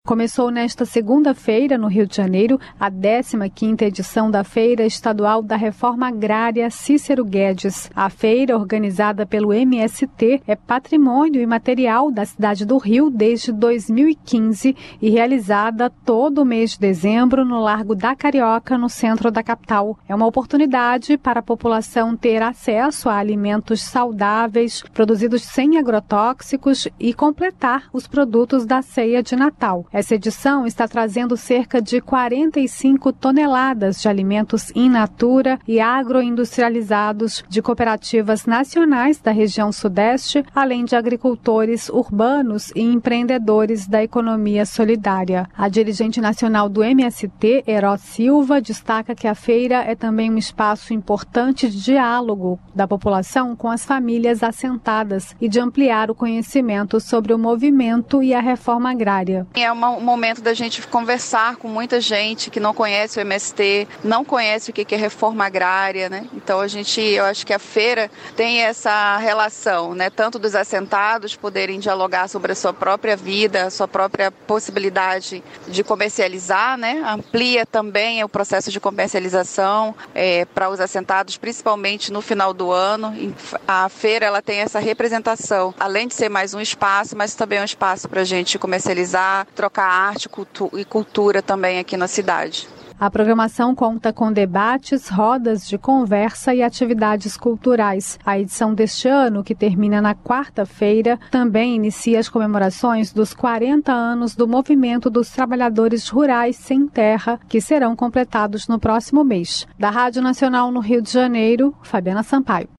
Começou nesta segunda-feira, no Rio de Janeiro, a 15ª edição da Feira Estadual da Reforma Agrária Cícero Guedes. A feira, organizada pelo MST, é patrimônio imaterial da cidade do Rio desde 2015 e realizada todo o mês de dezembro no Largo da Carioca, no centro da capital. É uma oportunidade para a população ter acesso a alimentos saudáveis, produzidos sem agrotóxicos e completar os produtos da ceia de Natal. Essa edição está trazendo cerca de 45 toneladas de alimentos in natura e agroindustrializados de cooperativas nacionais da região Sudeste, além de agricultores urbanos e empreendedores da economia solidária. A dirigente nacional do MST, Heró Silva, destaca que a feira é também um espaço importante de diálogo da população com as famílias assentadas e de ampliar o conhecimento sobre o movimento e a reforma agrária. É um momento da gente conversar com muita gente que não conhece o MST, não conhece o que é reforma agrária, né? Então eu acho que a feira tem essa relação, né? Tanto dos assentados poderem dialogar sobre a sua própria vida, a sua própria possibilidade de comercializar, né? Amplia também o processo de comercialização para os assentados, principalmente no final do ano. A feira ela tem essa representação, além de ser mais um espaço, mas também é um espaço para a gente comercializar, trocar arte e cultura também aqui na cidade. A programação conta com debates, rodas de conversa e atividades culturais. A edição deste ano, que termina na quarta-feira, também inicia as comemorações dos 40 anos do Movimento dos Trabalhadores Rurais Sem Terra, que serão completados no próximo mês. Da Rádio Nacional no Rio de Janeiro, Fabiana Sampaio.